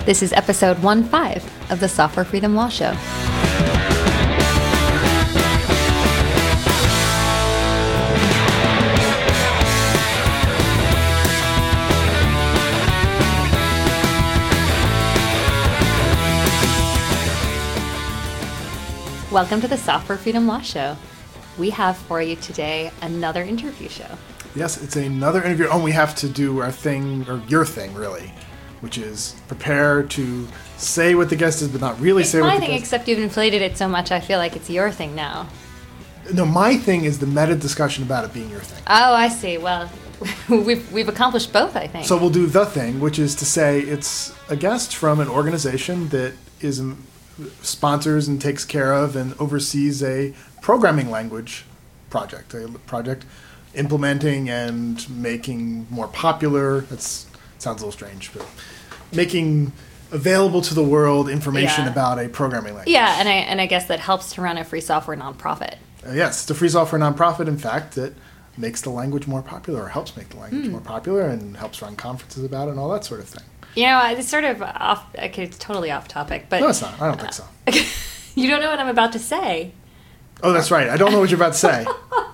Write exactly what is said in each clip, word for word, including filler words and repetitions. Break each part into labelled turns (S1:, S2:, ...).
S1: This is episode one five of the Software Freedom Law Show. Welcome to the Software Freedom Law Show. We have for you today another interview show.
S2: Yes, it's another interview. Oh, we have to do our thing, or your thing, really, which is prepare to say what the guest is, but not really
S1: it's
S2: say what the
S1: thing,
S2: guest is.
S1: Except you've inflated it so much, I feel like it's your thing now.
S2: No, my thing is the meta discussion about it being your thing.
S1: Oh, I see. Well, we've we've accomplished both, I think.
S2: So we'll do the thing, which is to say it's a guest from an organization that is sponsors and takes care of and oversees a programming language project, a project implementing and making more popular. That's sounds a little strange, but making available to the world information
S1: Yeah.
S2: about a programming language.
S1: Yeah, and I and I guess that helps to run a free software nonprofit.
S2: Uh, yes, it's a free software nonprofit, in fact, that makes the language more popular, or helps make the language
S1: Hmm.
S2: more popular, and helps run conferences about it and all that sort of thing.
S1: You know, it's sort of off. Okay, it's totally off topic, but
S2: No, it's not. I don't think so.
S1: you don't know what I'm about to say.
S2: Oh, that's right. I don't know what you're about to say.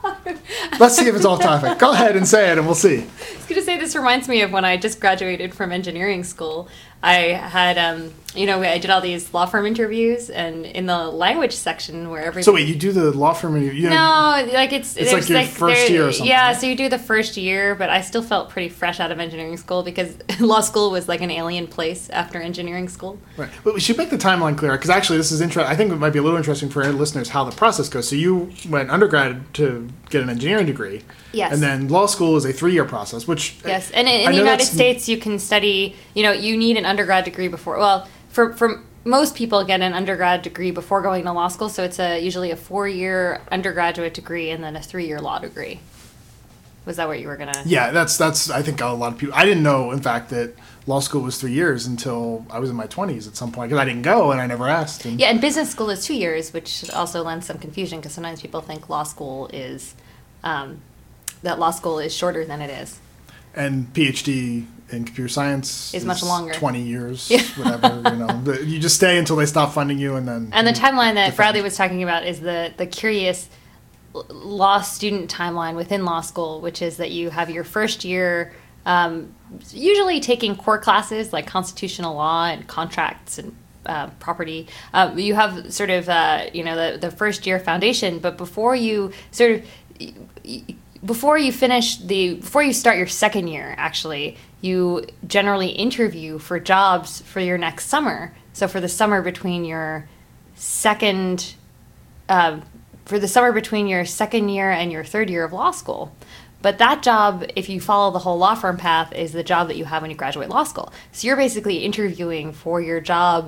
S2: Let's see if it's off topic. Go ahead and say it, and we'll see.
S1: I was going to say, this reminds me of when I just graduated from engineering school. I had, um, you know, I did all these law firm interviews, and in the language section where every
S2: So wait, you do the law firm? You, you
S1: no, like it's
S2: It's
S1: there's
S2: like your first
S1: there-
S2: year or something,
S1: Yeah,
S2: right?
S1: so you do the first year, but I still felt pretty fresh out of engineering school because law school was like an alien place after engineering school.
S2: Right. But we should make the timeline clear, because actually this is interesting. I think it might be a little interesting for our listeners how the process goes. So you went undergrad to get an engineering degree.
S1: Yes.
S2: And then law school is a three-year process, which...
S1: Yes, and in,
S2: I
S1: in the
S2: know
S1: United
S2: that's-
S1: States, you can study. You know, you need an undergrad degree before. Well, for for most people, get an undergrad degree before going to law school. So it's a usually a four-year undergraduate degree and then a three-year law degree. Was that what you were gonna?
S2: Yeah, that's, that's I think a lot of people... I didn't know, in fact, that law school was three years until I was in my twenties at some point, because I didn't go and I never asked. And
S1: Yeah, and business school is two years, which also lends some confusion because sometimes people think law school is um, that law school is shorter than it is.
S2: And PhD in computer science
S1: Is much longer.
S2: twenty years,
S1: Yeah.
S2: whatever. You know, The- you just stay until they stop funding you, and then...
S1: And the
S2: you
S1: timeline that
S2: defend.
S1: Bradley was talking about is the, the curious l- law student timeline within law school, which is that you have your first year um, usually taking core classes like constitutional law and contracts and uh, property. Uh, you have sort of, uh, you know, the, the first year foundation, but before you sort of... y- y- Before you finish the, before you start your second year, actually, you generally interview for jobs for your next summer. So for the summer between your second, uh, for the summer between your second year and your third year of law school. But that job, if you follow the whole law firm path, is the job that you have when you graduate law school. So you're basically interviewing for your job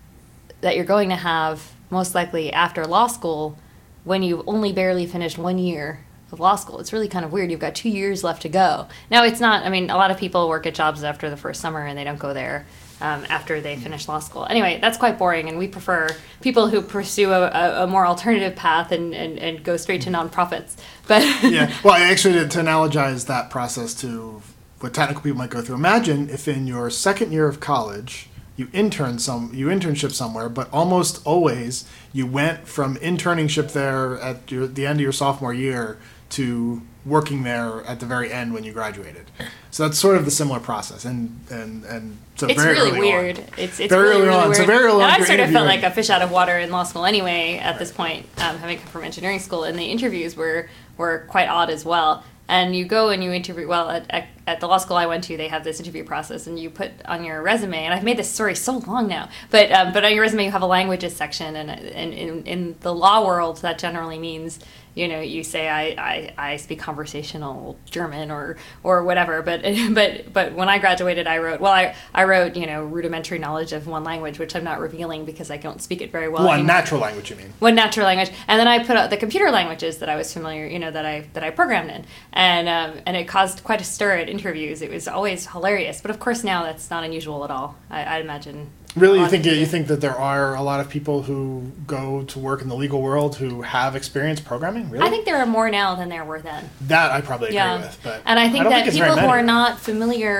S1: that you're going to have most likely after law school when you've only barely finished one year of law school. It's really kind of weird. You've got two years left to go. Now, it's not, I mean, a lot of people work at jobs after the first summer and they don't go there um, after they finish law school. Anyway, that's quite boring, and we prefer people who pursue a, a, a more alternative path and, and, and go straight to nonprofits. But
S2: Yeah, well, actually, to, to analogize that process to what technical people might go through, imagine if in your second year of college you intern some, you internship somewhere, but almost always you went from internship there at your, the end of your sophomore year to working there at the very end when you graduated. So that's sort of the similar process, and and and so
S1: it's
S2: very
S1: really
S2: early
S1: weird.
S2: on.
S1: It's it's
S2: Very
S1: really,
S2: early
S1: really
S2: on.
S1: weird.
S2: So very early
S1: and
S2: on
S1: I
S2: you're
S1: sort of felt
S2: interviewing.
S1: like a fish out of water in law school anyway. At this point, um, having come from engineering school, and the interviews were were quite odd as well. And you go and you interview. Well, at, at, at the law school I went to, they have this interview process, and you put on your resume. And I've made this story so long now, but um, but on your resume you have a languages section, and and in in the law world that generally means, you know, you say I, I, I speak conversational German or or whatever. But but but when I graduated, I wrote well I, I wrote you know rudimentary knowledge of one language, which I'm not revealing because I don't speak it very well.
S2: One
S1: anymore.
S2: natural language, you mean?
S1: One natural language, and then I put out the computer languages that I was familiar, you know, that I that I programmed in, and um, and it caused quite a stir at interviews. It was always hilarious, but of course now that's not unusual at all. I, I imagine.
S2: Really,
S1: a
S2: you
S1: lot
S2: think
S1: of
S2: you
S1: people-
S2: think that there are a lot of people who go to work in the legal world who have experience programming? Really?
S1: I think there are more now than there were then.
S2: that I probably agree
S1: Yeah,
S2: with. But
S1: and I think
S2: don't
S1: that
S2: it's
S1: people
S2: very
S1: who
S2: many.
S1: are not familiar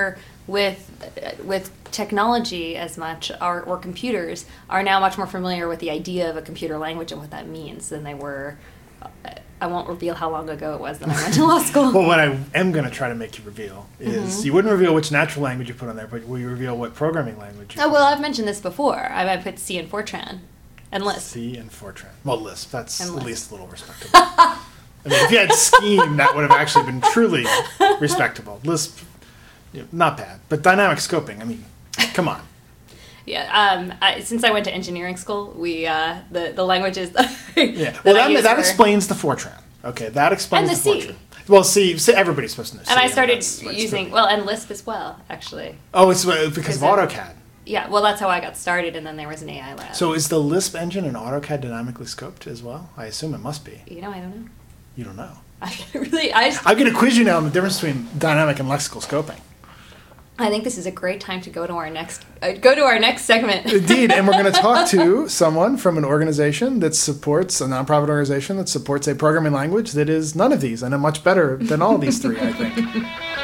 S1: with with technology as much, or, or computers, are now much more familiar with the idea of a computer language and what that means than they were. I won't reveal how long ago it was that I went to law school.
S2: Well, what I am going to try to make you reveal is mm-hmm. you wouldn't reveal which natural language you put on there, but will you reveal what programming language you
S1: Oh,
S2: put
S1: well,
S2: on?
S1: I've mentioned this before. I, I put C and Fortran and Lisp.
S2: C and Fortran. Well, Lisp, that's
S1: and
S2: at
S1: Lisp.
S2: least a little respectable. I mean, if you had Scheme, that would have actually been truly respectable. Lisp, you know, not bad. But dynamic scoping, I mean, come on.
S1: Yeah, um, I, since I went to engineering school, we uh, the the languages. That
S2: yeah, well, that, that, that
S1: were...
S2: explains the Fortran. Okay, that explains
S1: and the,
S2: the
S1: C.
S2: Fortran. Well, C, C, everybody's supposed to know C.
S1: And I started
S2: that's, that's
S1: using
S2: the,
S1: well, and Lisp as well, actually.
S2: Oh, it's because of AutoCAD.
S1: Yeah, well, that's how I got started, and then there was an A I lab.
S2: So is the Lisp engine in AutoCAD dynamically scoped as well? I assume it must be.
S1: You know, I don't know.
S2: You don't know.
S1: I really, I. Just,
S2: I'm going to quiz you now on the difference between dynamic and lexical scoping.
S1: I think this is a great time to go to our next uh, go to our next segment.
S2: Indeed, and we're going to talk to someone from an organization that supports a nonprofit organization that supports a programming language that is none of these and a much better than all of these three, I think.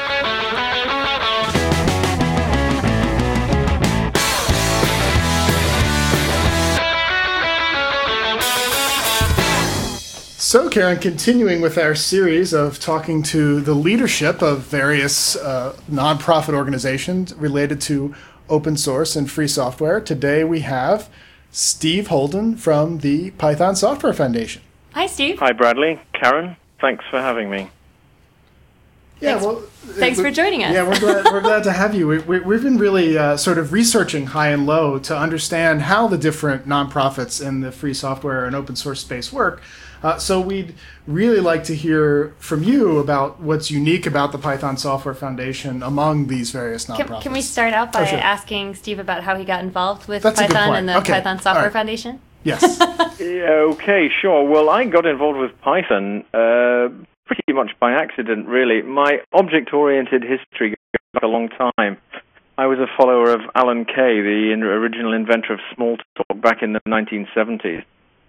S2: So, Karen, continuing with our series of talking to the leadership of various uh, nonprofit organizations related to open source and free software, today we have Steve Holden from the Python Software Foundation.
S1: Hi, Steve.
S3: Hi, Bradley. Karen, thanks for having me.
S2: Yeah,
S1: thanks,
S2: well,
S1: thanks for joining us.
S2: Yeah, we're glad, we're glad to have you. We, we, we've been really uh, sort of researching high and low to understand how the different nonprofits in the free software and open source space work. Uh, so we'd really like to hear from you about what's unique about the Python Software Foundation among these various nonprofits.
S1: Can, can we start out by
S2: oh, sure.
S1: asking Steve about how he got involved with
S2: That's
S1: Python and the
S2: okay.
S1: Python Software
S2: right.
S1: Foundation?
S2: Yes.
S3: Okay, sure. Well, I got involved with Python uh, pretty much by accident, really. My object-oriented history goes back a long time. I was a follower of Alan Kay, the original inventor of Smalltalk, back in the nineteen seventies.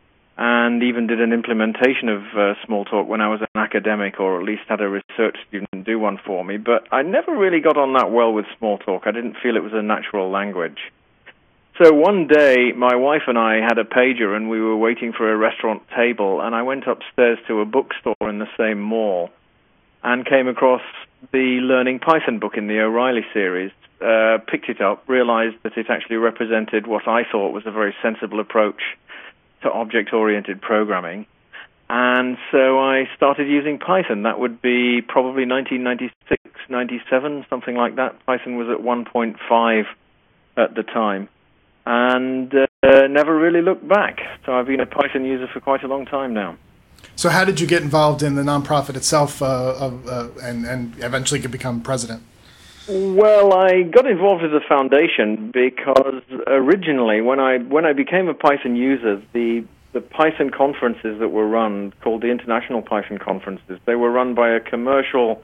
S3: And even did an implementation of uh, Smalltalk when I was an academic, or at least had a research student do one for me. But I never really got on that well with Smalltalk. I didn't feel it was a natural language. So one day, my wife and I had a pager, and we were waiting for a restaurant table, and I went upstairs to a bookstore in the same mall and came across the Learning Python book in the O'Reilly series, uh, picked it up, realized that it actually represented what I thought was a very sensible approach to object-oriented programming. And so I started using Python. That would be probably nineteen ninety-six, ninety-seven, something like that. Python was at one point five at the time. And uh, never really looked back. So I've been a Python user for quite a long time now.
S2: So how did you get involved in the nonprofit itself uh, uh, and, and eventually could become president?
S3: Well, I got involved with the foundation because originally, when I when I became a Python user, the the Python conferences that were run, called the International Python Conferences, they were run by a commercial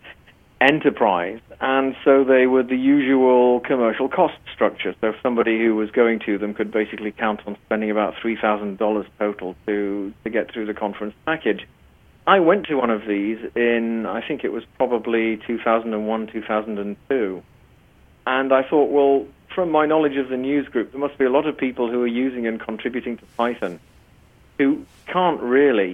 S3: enterprise, and so they were the usual commercial cost structure. So somebody who was going to them could basically count on spending about three thousand dollars total to, to get through the conference package. I went to one of these in, I think it was probably two thousand one, two thousand two, and I thought, well, from my knowledge of the news group, there must be a lot of people who are using and contributing to Python who can't really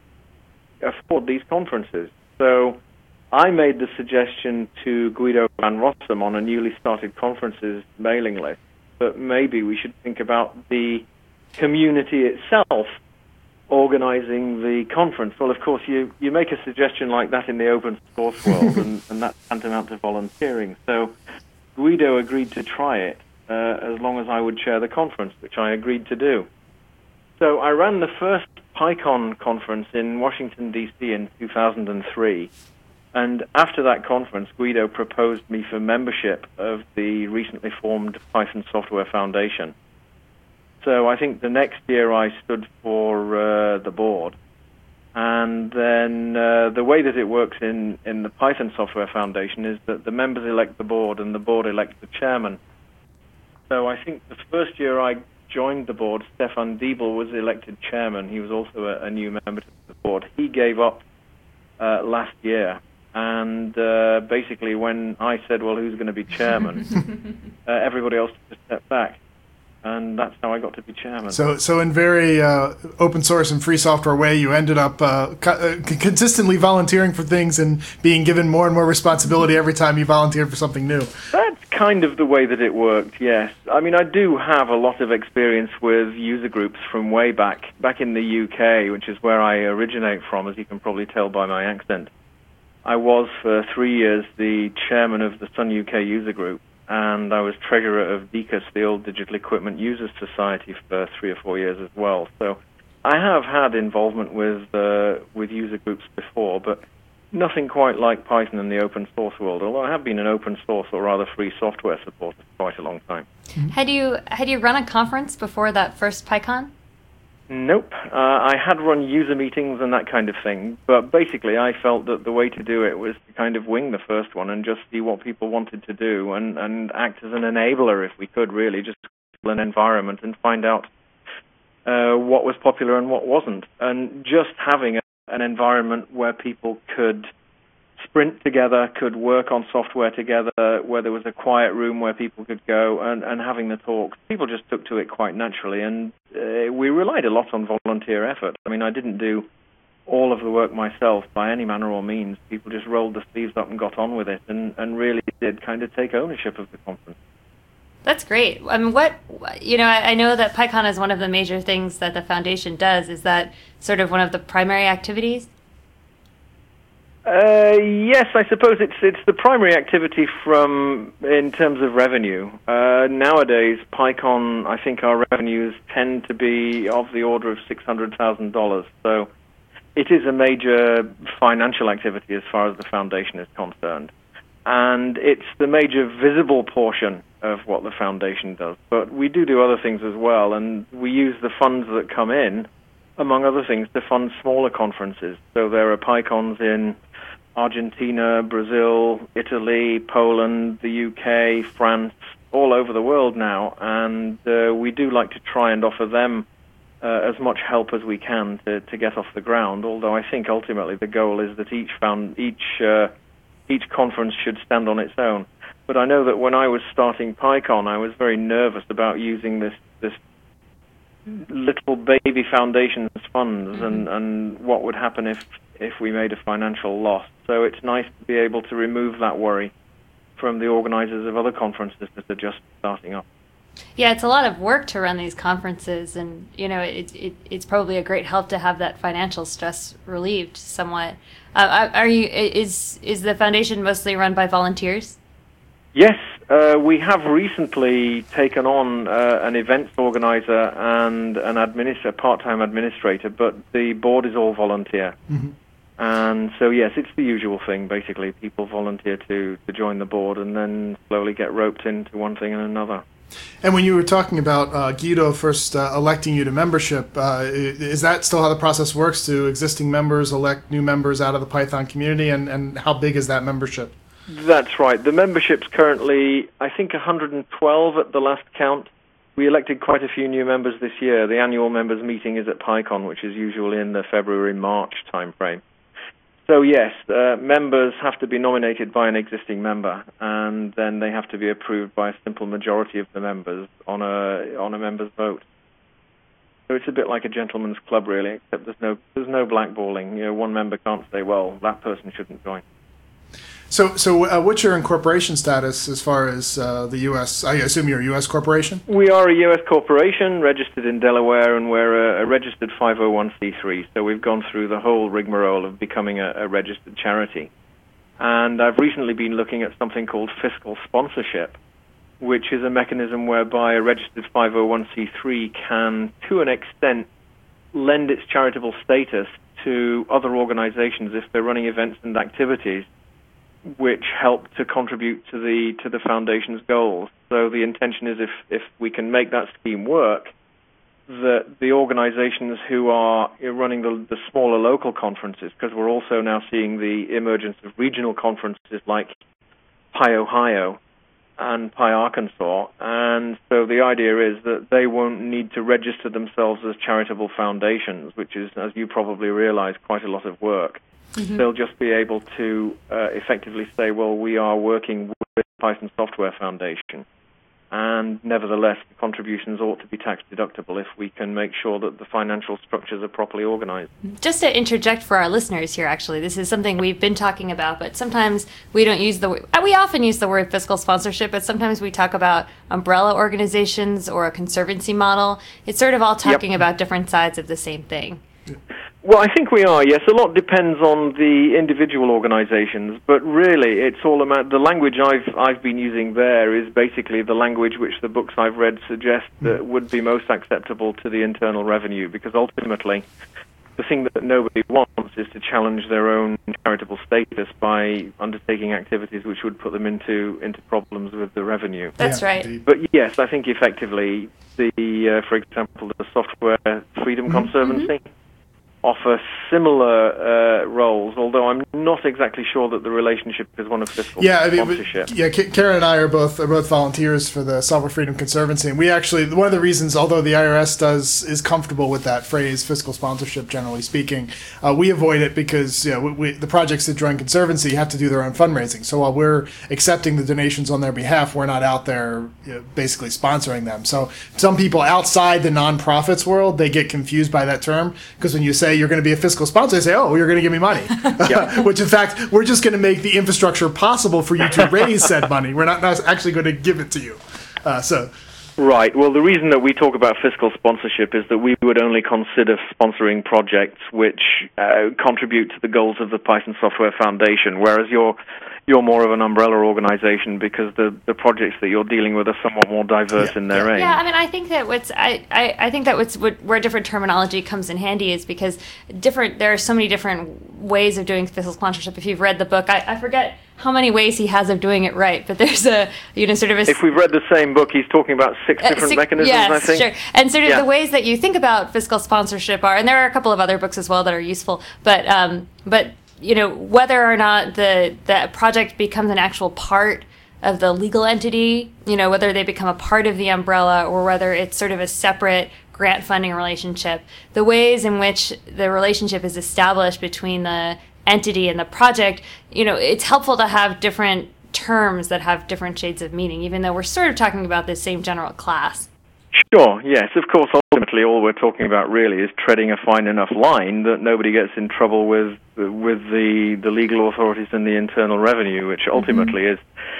S3: afford these conferences. So I made the suggestion to Guido van Rossum on a newly started conferences mailing list that maybe we should think about the community itself organizing the conference. Well, of course, you, you make a suggestion like that in the open source world, and, and that's tantamount to volunteering. So Guido agreed to try it uh, as long as I would chair the conference, which I agreed to do. So I ran the first PyCon conference in Washington, D C in two thousand three, and after that conference, Guido proposed me for membership of the recently formed Python Software Foundation. So I think the next year I stood for uh, the board. And then uh, the way that it works in, in the Python Software Foundation is that the members elect the board and the board elects the chairman. So I think the first year I joined the board, Stefan Diebel was elected chairman. He was also a, a new member to the board. He gave up uh, last year. And uh, basically, when I said, well, who's going to be chairman, uh, everybody else just stepped back. And that's how I got to be chairman.
S2: So, so in very uh, open source and free software way, you ended up uh, co- uh, consistently volunteering for things and being given more and more responsibility every time you volunteered for something new.
S3: That's kind of the way that it worked, yes. I mean, I do have a lot of experience with user groups from way back, back in the U K, which is where I originate from, as you can probably tell by my accent. I was for three years the chairman of the Sun U K user group, and I was treasurer of D C U S, the Old Digital Equipment Users Society, for three or four years as well. So I have had involvement with uh, with user groups before, but nothing quite like Python in the open source world, although I have been an open source or rather free software supporter for quite a long time.
S1: Had you had you run a conference before that first PyCon?
S3: Nope. Uh, I had run user meetings and that kind of thing, but basically I felt that the way to do it was to kind of wing the first one and just see what people wanted to do and, and act as an enabler if we could, really, just an environment and find out uh, what was popular and what wasn't. And just having a, an environment where people could sprint together, could work on software together, where there was a quiet room where people could go and, and having the talks. People just took to it quite naturally, and uh, we relied a lot on volunteer effort. I mean, I didn't do all of the work myself by any manner or means. People just rolled the sleeves up and got on with it and, and really did kind of take ownership of the conference.
S1: That's great. I mean, what, you know, I, I know that PyCon is one of the major things that the foundation does. Is that sort of one of the primary activities?
S3: Uh, yes, I suppose it's it's the primary activity from in terms of revenue. Uh, nowadays, PyCon, I think our revenues tend to be of the order of six hundred thousand dollars. So it is a major financial activity as far as the foundation is concerned. And it's the major visible portion of what the foundation does. But we do do other things as well, and we use the funds that come in, among other things, to fund smaller conferences. So there are PyCons in Argentina, Brazil, Italy, Poland, the U K, France, all over the world now, and uh, we do like to try and offer them uh, as much help as we can to, to get off the ground, although I think ultimately the goal is that each found, each uh, each conference should stand on its own. But I know that when I was starting PyCon, I was very nervous about using this this little baby foundation's funds and, and what would happen if, if we made a financial loss. So it's nice to be able to remove that worry from the organizers of other conferences that are just starting up.
S1: Yeah, it's a lot of work to run these conferences, and you know, it, it it's probably a great help to have that financial stress relieved somewhat. Uh, are you is is the foundation mostly run by volunteers?
S3: Yes, uh, we have recently taken on uh, an events organizer and an administ- a part-time administrator, but the board is all volunteer. Mm-hmm. And so, yes, it's the usual thing, basically. People volunteer to, to join the board and then slowly get roped into one thing and another.
S2: And when you were talking about uh, Guido first uh, electing you to membership, uh, is that still how the process works? Do existing members elect new members out of the Python community, and, and how big is that membership?
S3: That's right. The membership's currently, I think, one hundred twelve at the last count. We elected quite a few new members this year. The annual members meeting is at PyCon, which is usually in the February-March timeframe. So yes, uh, members have to be nominated by an existing member, and then they have to be approved by a simple majority of the members on a on a member's vote. So it's a bit like a gentleman's club, really, except there's no there's no blackballing. You know, one member can't say, well, that person shouldn't join.
S2: So, so uh, what's your incorporation status as far as uh, the U S? I assume you're a U S corporation?
S3: We are a U S corporation, registered in Delaware, and we're a, a registered five oh one c three. So we've gone through the whole rigmarole of becoming a, a registered charity. And I've recently been looking at something called fiscal sponsorship, which is a mechanism whereby a registered five oh one c three can, to an extent, lend its charitable status to other organizations if they're running events and activities which help to contribute to the to the foundation's goals. So the intention is, if, if we can make that scheme work, that the organizations who are running the, the smaller local conferences, because we're also now seeing the emergence of regional conferences like PyOhio and PyArkansas, and so the idea is that they won't need to register themselves as charitable foundations, which is, as you probably realize, quite a lot of work. Mm-hmm. They'll just be able to uh, effectively say, well, we are working with Python Software Foundation, and nevertheless, the contributions ought to be tax deductible if we can make sure that the financial structures are properly organized.
S1: Just to interject for our listeners here, actually, this is something we've been talking about, but sometimes we don't use the word, we often use the word fiscal sponsorship, but sometimes we talk about umbrella organizations or a conservancy model. It's sort of all talking yep. about different sides of the same thing.
S3: Well, I think we are, yes. A lot depends on the individual organizations, but really it's all about the language I've I've been using there is basically the language which the books I've read suggest that would be most acceptable to the Internal Revenue, because ultimately the thing that nobody wants is to challenge their own charitable status by undertaking activities which would put them into into problems with the revenue.
S1: That's yeah, right.
S3: Indeed. But yes, I think effectively the, uh, for example, the Software Freedom mm-hmm. Conservancy mm-hmm. offer similar uh, roles, although I'm not exactly sure that the relationship is one of fiscal
S2: yeah, I mean,
S3: sponsorship.
S2: Yeah, Karen and I are both are both volunteers for the Software Freedom Conservancy, and we actually, one of the reasons, although the I R S does is comfortable with that phrase, fiscal sponsorship, generally speaking, uh, we avoid it because you know, we, we, the projects that join Conservancy have to do their own fundraising. So while we're accepting the donations on their behalf, we're not out there you know, basically sponsoring them. So some people outside the nonprofits world, they get confused by that term, because when you say you're going to be a fiscal sponsor, they say, oh, you're going to give me money. Which, in fact, we're just going to make the infrastructure possible for you to raise said money. We're not, not actually going to give it to you. Uh, so,
S3: Right. Well, the reason that we talk about fiscal sponsorship is that we would only consider sponsoring projects which uh, contribute to the goals of the Python Software Foundation, whereas you're you're more of an umbrella organization because the, the projects that you're dealing with are somewhat more diverse yeah. in their
S1: yeah.
S3: aim.
S1: Yeah, I mean, I think that what's I, I, I think that what's what, where different terminology comes in handy is because different there are so many different ways of doing fiscal sponsorship. If you've read the book, I, I forget how many ways he has of doing it right, but there's a you know sort of a.
S3: If we've read the same book, he's talking about six uh, different six, mechanisms.
S1: Yes,
S3: I think.
S1: Sure. And sort of
S3: yeah.
S1: the ways that you think about fiscal sponsorship are, and there are a couple of other books as well that are useful, but um, but. you know, whether or not the, the project becomes an actual part of the legal entity, you know, whether they become a part of the umbrella or whether it's sort of a separate grant funding relationship, the ways in which the relationship is established between the entity and the project, you know, it's helpful to have different terms that have different shades of meaning, even though we're sort of talking about the same general class.
S3: Sure, yes. Of course, ultimately, all we're talking about really is treading a fine enough line that nobody gets in trouble with with the, the legal authorities and the Internal Revenue, which ultimately mm-hmm. is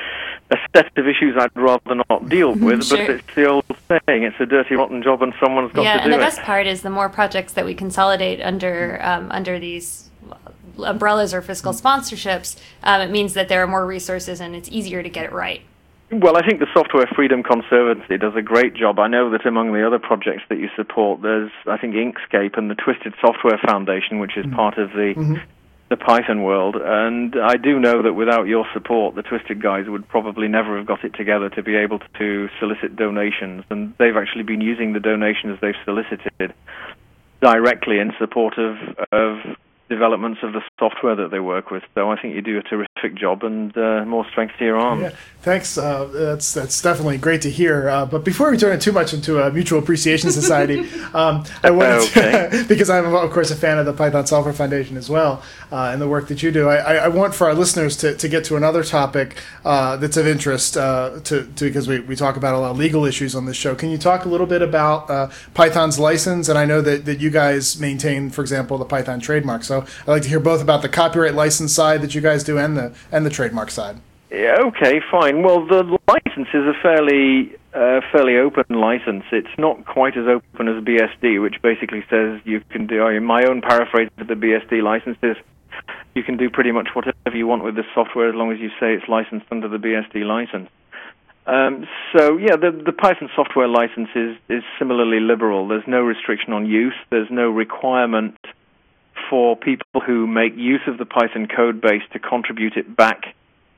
S3: a set of issues I'd rather not deal with, sure. but it's the old saying, it's a dirty, rotten job and someone's got
S1: yeah,
S3: to do it.
S1: Yeah, and the best part is the more projects that we consolidate under um, under these umbrellas or fiscal sponsorships, um, it means that there are more resources and it's easier to get it right.
S3: Well, I think the Software Freedom Conservancy does a great job. I know that among the other projects that you support, there's, I think, Inkscape and the Twisted Software Foundation, which is mm-hmm. part of the mm-hmm. the Python world. And I do know that without your support, the Twisted guys would probably never have got it together to be able to solicit donations. And they've actually been using the donations they've solicited directly in support of of developments of the software that they work with. So I think you do a terrific job, and uh, more strength to your arm.
S2: Yeah, thanks. Uh, that's that's definitely great to hear. Uh, but before we turn it too much into a mutual appreciation society, um, I wanted
S3: okay.
S2: to, because I'm of course a fan of the Python Software Foundation as well, uh, and the work that you do. I, I want for our listeners to, to get to another topic uh, that's of interest uh, to, to because we, we talk about a lot of legal issues on this show. Can you talk a little bit about uh, Python's license? And I know that, that you guys maintain, for example, the Python trademark. So I'd like to hear both about the copyright license side that you guys do and the and the trademark side.
S3: Yeah, okay, fine. Well, the license is a fairly uh, fairly open license. It's not quite as open as B S D, which basically says you can do, in my own paraphrase of the B S D licenses, you can do pretty much whatever you want with this software as long as you say it's licensed under the B S D license. Um, so, yeah, the, the Python software license is, is similarly liberal. There's no restriction on use. There's no requirement for people who make use of the Python code base to contribute it back,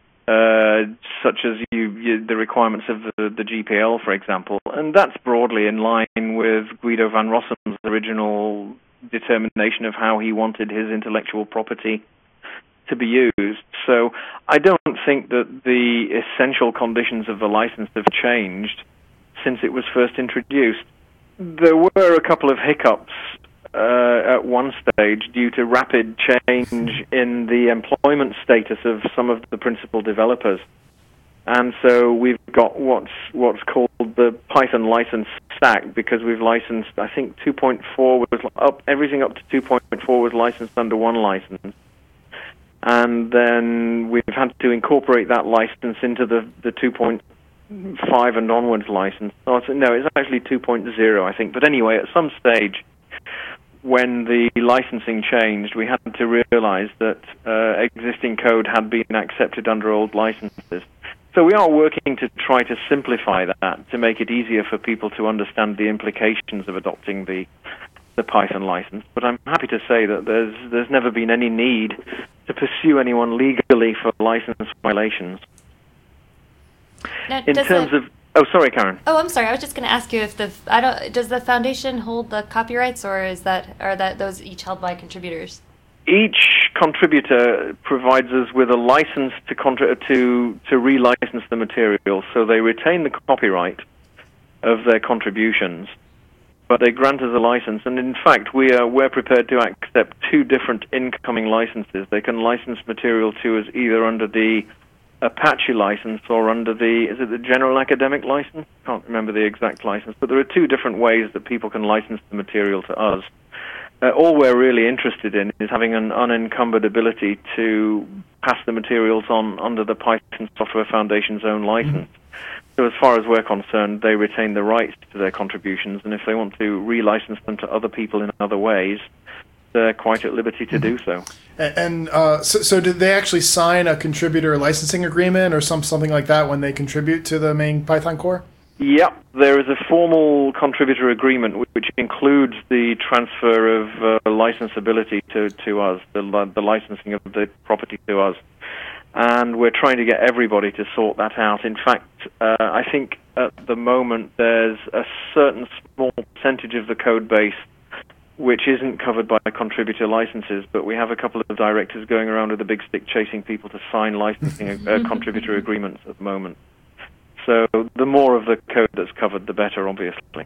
S3: uh, such as you, you, the requirements of the, the G P L, for example. And that's broadly in line with Guido van Rossum's original determination of how he wanted his intellectual property to be used. So I don't think that the essential conditions of the license have changed since it was first introduced. There were a couple of hiccups uh, at one stage due to rapid change in the employment status of some of the principal developers. And so we've got what's what's called the Python license stack, because we've licensed, I think two point four was up, everything up to two point four was licensed under one license. And then we've had to incorporate that license into the, the two point five and onwards license. Oh, it's, no, it's actually two point oh, I think. But anyway, at some stage, when the licensing changed, we had to realize that uh, existing code had been accepted under old licenses. So we are working to try to simplify that, to make it easier for people to understand the implications of adopting the the Python license. But I'm happy to say that there's there's never been any need to pursue anyone legally for license violations.
S1: Now,
S3: In terms
S1: the,
S3: of oh, sorry, Karen.
S1: Oh, I'm sorry. I was just going to ask you if the I don't does the foundation hold the copyrights, or is that are that those each held by contributors?
S3: Each contributor provides us with a license to contra- to to relicense the material, so they retain the copyright of their contributions, but they grant us a license. And in fact, we are we're prepared to accept two different incoming licenses. They can license material to us either under the Apache license or under the is it the General Academic license? Can't remember the exact license, but there are two different ways that people can license the material to us. Uh, all we're really interested in is having an unencumbered ability to pass the materials on under the Python Software Foundation's own license. Mm-hmm. So as far as we're concerned, they retain the rights to their contributions, and if they want to relicense them to other people in other ways, they're quite at liberty to do so.
S2: And uh, so, so did they actually sign a contributor licensing agreement or some something like that when they contribute to the main Python core?
S3: Yep, there is a formal contributor agreement which includes the transfer of uh, licensability to, to us, the, the licensing of the property to us. And we're trying to get everybody to sort that out. In fact, uh, I think at the moment there's a certain small percentage of the code base which isn't covered by contributor licenses, but we have a couple of directors going around with a big stick chasing people to sign licensing uh, contributor agreements at the moment. So the more of the code that's covered, the better, obviously.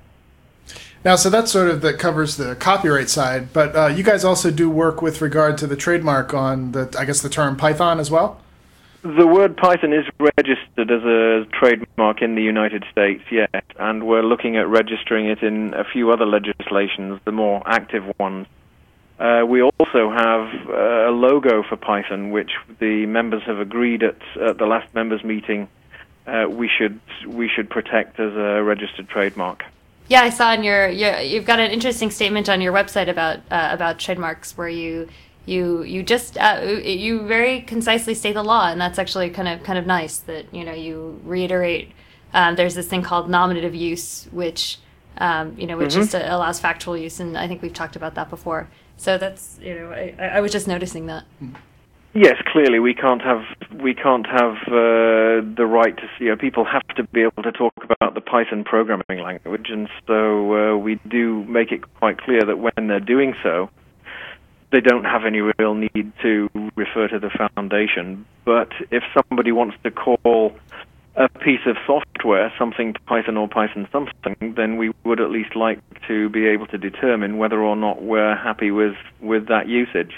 S2: Now, so that's sort of that covers the copyright side, but uh, you guys also do work with regard to the trademark on the, I guess, the term Python as well?
S3: The word Python is registered as a trademark in the United States, yes, and we're looking at registering it in a few other legislations, the more active ones. Uh, we also have uh, a logo for Python, which the members have agreed at, at the last members' meeting uh, we should we should protect as a registered trademark.
S1: Yeah, I saw in your, your you've got an interesting statement on your website about uh, about trademarks where you. You you just uh, you very concisely state the law, and that's actually kind of kind of nice that you know you reiterate. Um, there's this thing called nominative use, which um, you know which
S3: mm-hmm.
S1: just allows factual use, and I think we've talked about that before. So that's you know I, I was just noticing that.
S3: Yes, clearly we can't have we can't have uh, the right to see. You know, people have to be able to talk about the Python programming language, and so uh, we do make it quite clear that when they're doing so, they don't have any real need to refer to the foundation. But if somebody wants to call a piece of software something Python or Python something, then we would at least like to be able to determine whether or not we're happy with, with that usage.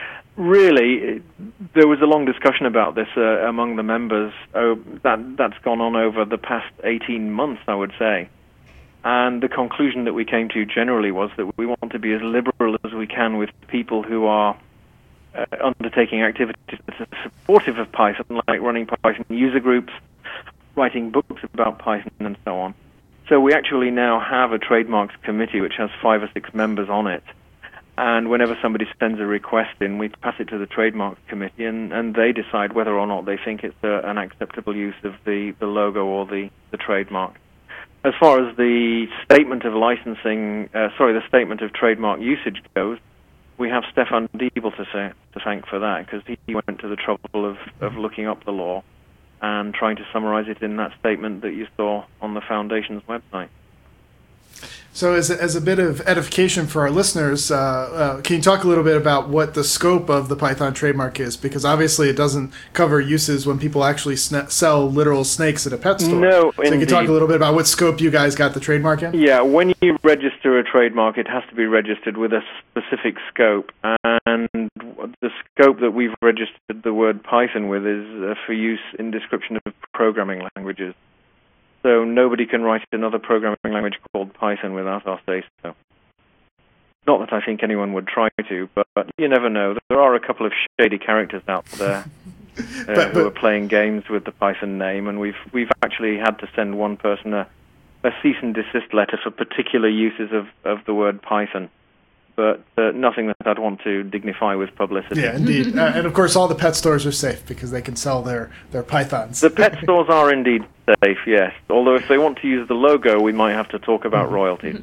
S3: Really, there was a long discussion about this uh, among the members. Oh, that, that's gone on over the past eighteen months, I would say. And the conclusion that we came to generally was that we want to be as liberal as we can with people who are uh, undertaking activities that are supportive of Python, like running Python user groups, writing books about Python, and so on. So we actually now have a trademarks committee which has five or six members on it. And whenever somebody sends a request in, we pass it to the trademarks committee, and, and they decide whether or not they think it's a, an acceptable use of the, the logo or the, the trademark. As far as the statement of licensing, uh, sorry, the statement of trademark usage goes, we have Stefan Diebel to, say, to thank for that, because he went to the trouble of, of looking up the law and trying to summarize it in that statement that you saw on the Foundation's website.
S2: So as a, as a bit of edification for our listeners, uh, uh, can you talk a little bit about what the scope of the Python trademark is? Because obviously it doesn't cover uses when people actually sna- sell literal snakes at a pet store.
S3: No,
S2: so you can talk a little bit about what scope you guys got the trademark in?
S3: Yeah, when you register a trademark, it has to be registered with a specific scope. And the scope that we've registered the word Python with is uh, for use in description of programming languages. So nobody can write another programming language called Python without our say-so. Not that I think anyone would try to, but, but you never know. There are a couple of shady characters out there uh,
S2: but, but,
S3: who are playing games with the Python name, and we've we've actually had to send one person a, a cease and desist letter for particular uses of, of the word Python. But uh, nothing that I'd want to dignify with publicity.
S2: Yeah, indeed. uh, and of course, all the pet stores are safe because they can sell their, their pythons.
S3: The pet stores are indeed safe, yes. Although if they want to use the logo, we might have to talk about royalties.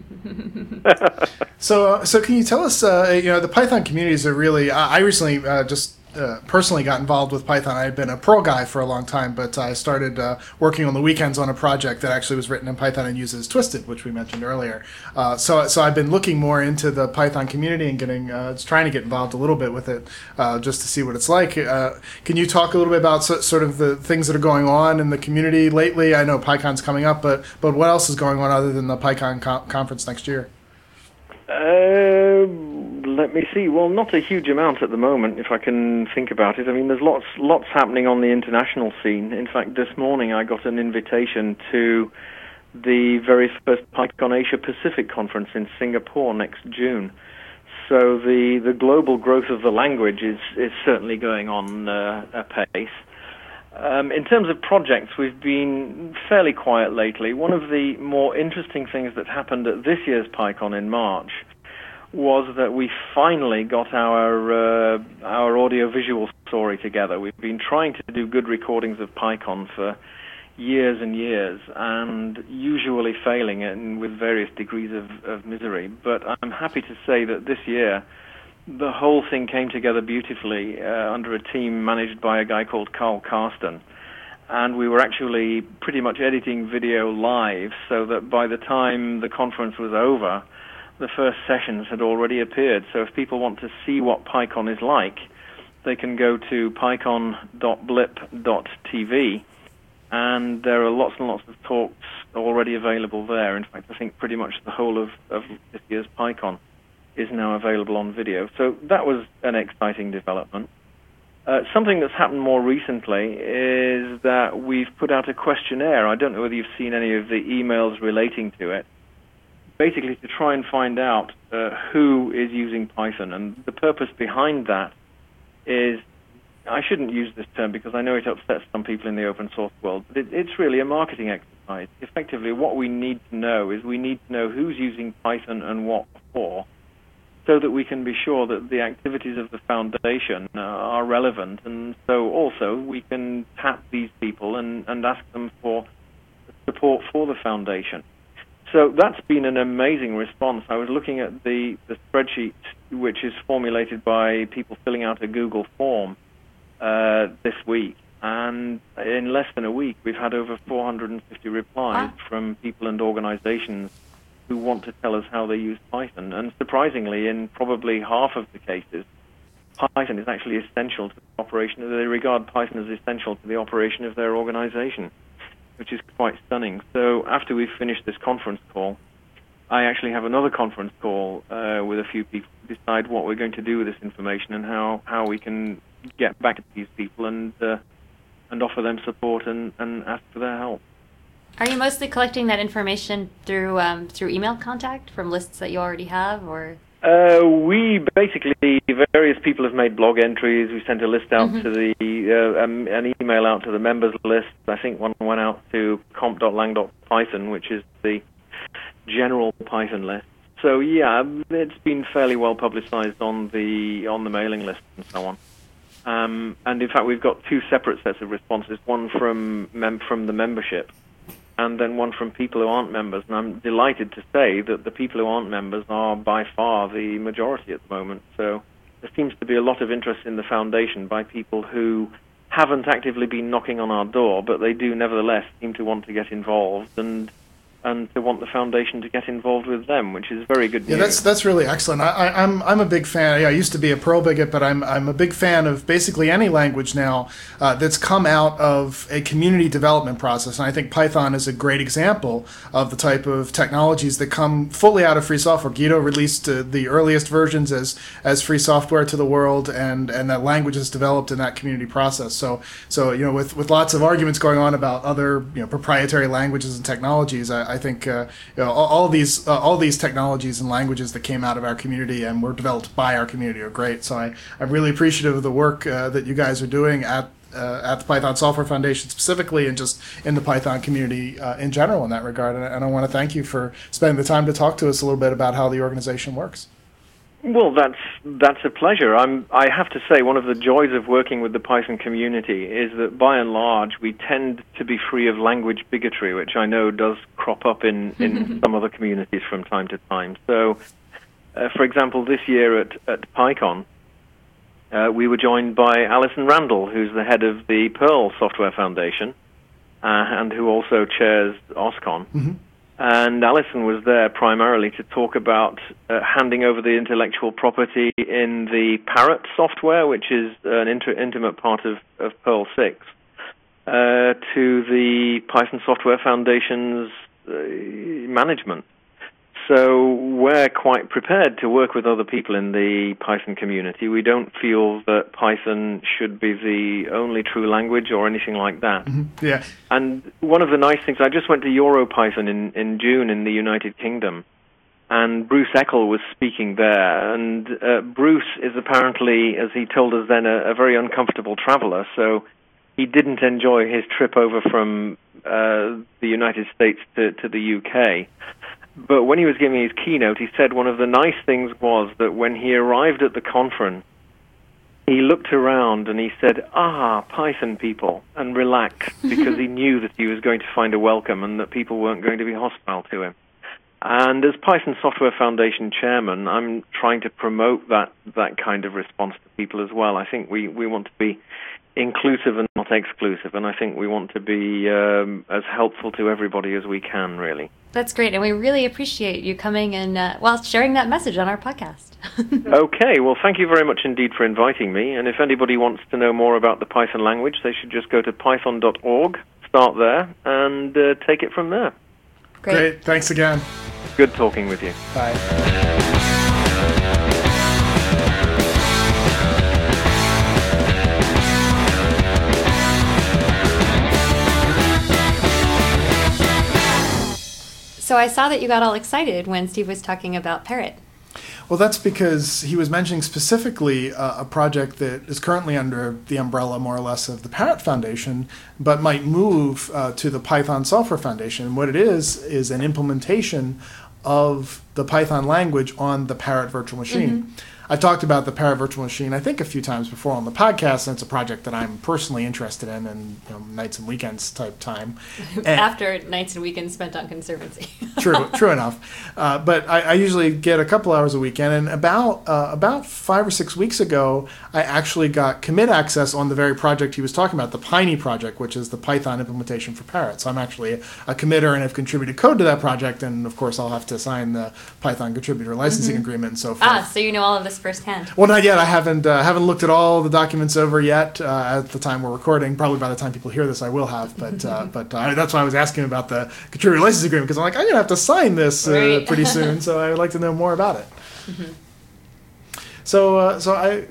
S2: so, uh, so can you tell us? Uh, you know, the Python communities are really. I, I recently uh, just. Uh, personally got involved with Python. I had been a Perl guy for a long time, but I started uh, working on the weekends on a project that actually was written in Python and uses Twisted, which we mentioned earlier. Uh, so, so I've been looking more into the Python community and getting, uh, trying to get involved a little bit with it, uh, just to see what it's like. Uh, can you talk a little bit about so, sort of the things that are going on in the community lately? I know PyCon's coming up, but but what else is going on other than the PyCon co- conference next year?
S3: Uh, let me see. Well, not a huge amount at the moment, if I can think about it. I mean, there's lots, lots happening on the international scene. In fact, this morning I got an invitation to the very first PyCon Asia Pacific conference in Singapore next June. So the, the global growth of the language is, is certainly going on uh, apace. Um, in terms of projects, we've been fairly quiet lately. One of the more interesting things that happened at this year's PyCon in March was that we finally got our uh, our audio-visual story together. We've been trying to do good recordings of PyCon for years and years, and usually failing and with various degrees of, of misery. But I'm happy to say that this year, the whole thing came together beautifully uh, under a team managed by a guy called Carl Karsten. And we were actually pretty much editing video live so that by the time the conference was over, the first sessions had already appeared. So if people want to see what PyCon is like, they can go to pycon dot blip dot t v, and there are lots and lots of talks already available there. In fact, I think pretty much the whole of, of this year's PyCon is now available on video. So that was an exciting development. Uh, something that's happened more recently is that we've put out a questionnaire. I don't know whether you've seen any of the emails relating to it. Basically to try and find out uh, who is using Python. And the purpose behind that is, I shouldn't use this term because I know it upsets some people in the open source world, but it, it's really a marketing exercise. Effectively, what we need to know is we need to know who's using Python and what for, so that we can be sure that the activities of the foundation uh, are relevant, and so also we can tap these people and, and ask them for support for the foundation. So that's been an amazing response. I was looking at the, the spreadsheet, which is formulated by people filling out a Google form uh, this week, and in less than a week we've had over four hundred fifty replies ah. from people and organizations who want to tell us how they use Python. And surprisingly, in probably half of the cases, Python is actually essential to the operation. They regard Python as essential to the operation of their organization, which is quite stunning. So after we've finished this conference call, I actually have another conference call uh, with a few people to decide what we're going to do with this information and how, how we can get back to these people and uh, and offer them support and, and ask for their help.
S1: Are you mostly collecting that information through um, through email contact from lists that you already have, or?
S3: Uh, we basically, various people have made blog entries. We sent a list out mm-hmm. to the, uh, um, an email out to the members list. I think one went out to comp dot lang dot python, which is the general Python list. So yeah, it's been fairly well publicized on the on the mailing list and so on. Um, and in fact, we've got two separate sets of responses: one from mem- from the membership, and then one from people who aren't members. And I'm delighted to say that the people who aren't members are by far the majority at the moment. So there seems to be a lot of interest in the foundation by people who haven't actively been knocking on our door, but they do nevertheless seem to want to get involved. And and to want the foundation to get involved with them, which is very good news.
S2: Yeah, that's that's really excellent. I, I, I'm I'm a big fan. Yeah, I used to be a Perl bigot, but I'm I'm a big fan of basically any language now uh, that's come out of a community development process. And I think Python is a great example of the type of technologies that come fully out of free software. Guido released uh, the earliest versions as as free software to the world, and, and that language is developed in that community process. So so you know, with, with lots of arguments going on about other you know proprietary languages and technologies, I, I think uh, you know, all, all these uh, all these technologies and languages that came out of our community and were developed by our community are great. So I, I'm really appreciative of the work uh, that you guys are doing at uh, at the Python Software Foundation specifically, and just in the Python community uh, in general in that regard. And, and I want to thank you for spending the time to talk to us a little bit about how the organization works.
S3: Well, that's that's a pleasure. I'm. I have to say, one of the joys of working with the Python community is that, by and large, we tend to be free of language bigotry, which I know does crop up in, in some other communities from time to time. So, uh, for example, this year at at PyCon, uh, we were joined by Alison Randall, who's the head of the Perl Software Foundation, uh, and who also chairs OSCON. Mm-hmm. And Alison was there primarily to talk about uh, handing over the intellectual property in the Parrot software, which is an inter- intimate part of, of Perl six, uh, to the Python Software Foundation's uh, management. So we're quite prepared to work with other people in the Python community. We don't feel that Python should be the only true language or anything like that.
S2: Mm-hmm. Yeah.
S3: And one of the nice things, I just went to EuroPython in, in June in the United Kingdom, and Bruce Eckel was speaking there. And uh, Bruce is apparently, as he told us then, a, a very uncomfortable traveler, so he didn't enjoy his trip over from uh, the United States to, to the U K. But when he was giving his keynote, he said one of the nice things was that when he arrived at the conference, he looked around and he said, ah, Python people, and relaxed, because he knew that he was going to find a welcome and that people weren't going to be hostile to him. And as Python Software Foundation chairman, I'm trying to promote that, that kind of response to people as well. I think we, we want to be inclusive and not exclusive, and I think we want to be um, as helpful to everybody as we can, really.
S1: That's great, and we really appreciate you coming and, uh, well, sharing that message on our podcast.
S3: Okay, well, thank you very much indeed for inviting me, and if anybody wants to know more about the Python language, they should just go to python dot org, start there, and uh, take it from there.
S1: Great.
S2: Great, thanks again.
S3: Good talking with you.
S2: Bye.
S1: So I saw that you got all excited when Steve was talking about Parrot.
S2: Well, that's because he was mentioning specifically uh, a project that is currently under the umbrella, more or less, of the Parrot Foundation, but might move uh, to the Python Software Foundation. And what it is, is an implementation of the Python language on the Parrot virtual machine. Mm-hmm. I've talked about the Parrot virtual machine, I think, a few times before on the podcast, and it's a project that I'm personally interested in, and you know, nights and weekends type time. And
S1: after nights and weekends spent on Conservancy.
S2: True, true enough. Uh, but I, I usually get a couple hours a weekend, and about uh, about five or six weeks ago, I actually got commit access on the very project he was talking about, the Piney project, which is the Python implementation for Parrot. So I'm actually a, a committer and have contributed code to that project, and of course I'll have to sign the Python contributor licensing mm-hmm. agreement and so forth.
S1: Ah, so you know all of this firsthand.
S2: Well, not yet. I haven't uh, haven't looked at all the documents over yet uh, at the time we're recording. Probably by the time people hear this, I will have. But uh, but uh, that's why I was asking about the contributor license agreement, because I'm like, I'm gonna have to sign this uh,
S1: right.
S2: pretty soon. So I would like to know more about it. Mm-hmm. So uh, so I.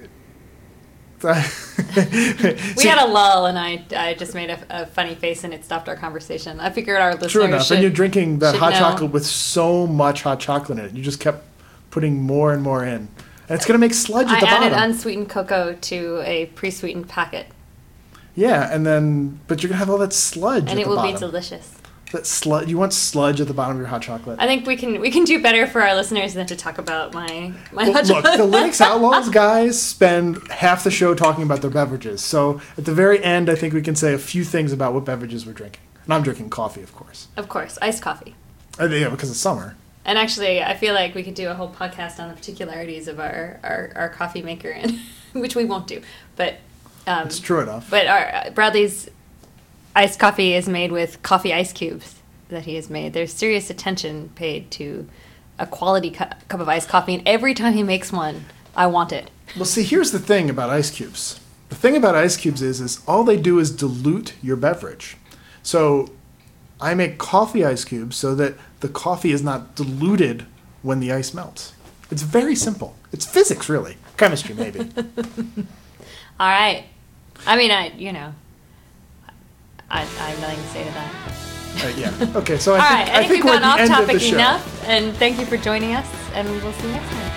S1: we had a lull, and I I just made a, a funny face, and it stopped our conversation. I figured our listeners
S2: True enough,
S1: should,
S2: and you're drinking that hot
S1: know.
S2: chocolate with so much hot chocolate in it. You just kept putting more and more in. And it's going to make sludge at
S1: I
S2: the bottom.
S1: I added unsweetened cocoa to a pre-sweetened packet.
S2: Yeah, and then, but you're going to have all that sludge
S1: and
S2: at the bottom.
S1: And it will be delicious.
S2: That sludge, you want sludge at the bottom of your hot chocolate.
S1: I think we can we can do better for our listeners than to talk about my, my
S2: well,
S1: hot
S2: look,
S1: chocolate.
S2: the Linux Outlaws guys spend half the show talking about their beverages. So at the very end, I think we can say a few things about what beverages we're drinking. And I'm drinking coffee, of course.
S1: Of course, iced coffee.
S2: Uh, yeah, because it's summer.
S1: And actually, I feel like we could do a whole podcast on the particularities of our, our, our coffee maker, and which we won't do. But um,
S2: it's true enough.
S1: But our Bradley's iced coffee is made with coffee ice cubes. that he has made. There's serious attention paid to a quality cu- cup of iced coffee, and every time he makes one, I want it.
S2: Well, see, here's the thing about ice cubes. The thing about ice cubes is, is all they do is dilute your beverage. So I make coffee ice cubes so that the coffee is not diluted when the ice melts. It's very simple. It's physics, really. Chemistry, maybe.
S1: All right. I mean, I, you know, I, I have nothing to say to that.
S2: Uh, yeah. Okay, so I
S1: All
S2: think,
S1: right. I think, we've
S2: we're
S1: gone
S2: at
S1: off
S2: the end of the
S1: topic
S2: show.
S1: enough, and thank you for joining us, and we'll see you next time.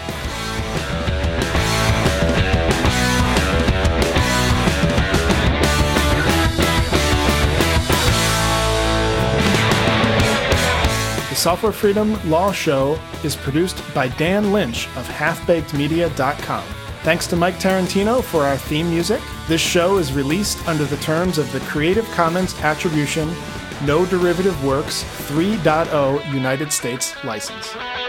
S2: The Software Freedom Law Show is produced by Dan Lynch of half baked media dot com. Thanks to Mike Tarantino for our theme music. This show is released under the terms of the Creative Commons Attribution, No Derivative Works three point oh United States license.